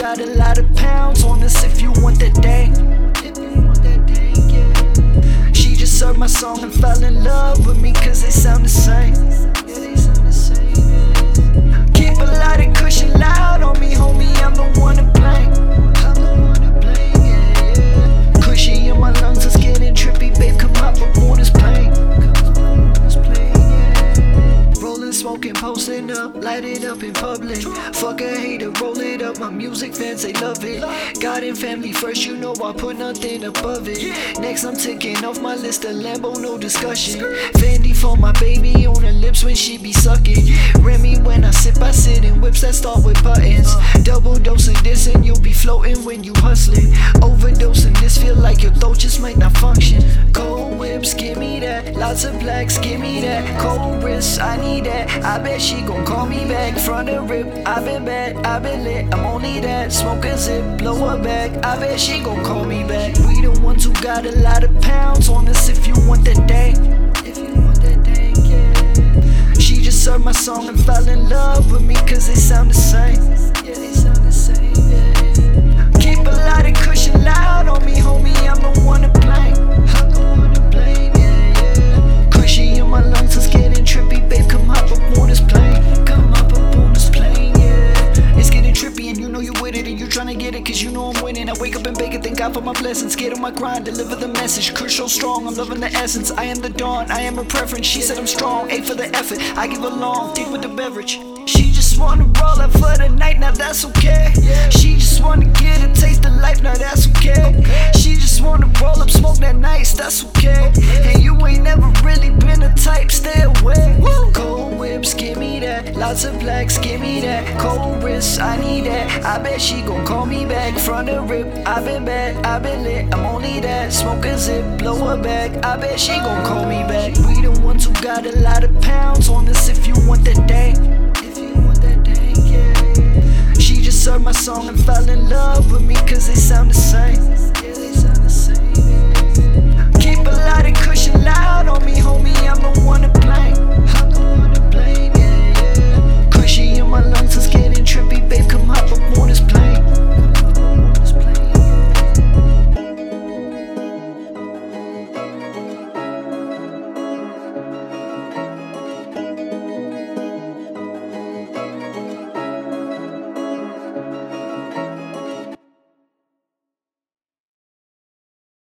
got a lot of pounds on us if you want that dang. She just heard my song and fell in love with me cause they sound the same. Keep a lot of cushion loud on me, homie, I'm the one to blame. Cushy in my lungs, it's getting trippy, babe, come up on this plane. Rolling, smoking, posting up, light it up in public. Fuck a hater, roll it up, my music fans, they love it. God and family first, you know I put nothing above it. Next I'm ticking off my list, a Lambo, no discussion. Fendi for my baby on her lips when she be sucking. Remy when I sit in whips that start with buttons. Double dosing this and you'll be floating when you hustling. Overdosing this, feel like your throat just might not function. Cold whips, give me that. Lots of blacks, give me that. Cold wrists, I need that. I bet she gon' call me back. Front of rip, I've been bad, I've been lit, I'm only that. Smoke a zip, blow her back, I bet she gon' call me back. We the ones who got a lot of pounds on us if you want that dang. Yeah. She just heard my song and fell in love with me cause they sound the same. Keep a lot of cushion loud on me, homie, I'm the one to blame. Cushy in my lungs, it's getting trippy, babe, come hop up on this plane. Come up on this plane, yeah. It's getting trippy and you know you with it and you tryna get it cause you know I'm winning. I wake up and bake it, thank God for my blessings. Get on my grind, deliver the message. Kush so strong, I'm loving the essence. I am the dawn, I am her preference. She said I'm strong, A for the effort. I give her long, deep with the beverage. She just wanna roll up for the night, now that's okay. She just wanna get a taste of life, now that's okay. She just wanna roll up, smoke that nice, that's okay. And you ain't never really been a type, stay away. Cold whips, give me that. Lots of blacks, give me that. Cold wrists, I need that. I bet she gon' call me back. Front of rip, I've been bad, I've been lit, I'm only that. Smoke a zip, blow her back, I bet she gon' call me back. We the ones who got a lot of pounds on us if you want that dang. She just heard my song and fell in love with me cause they sound the same.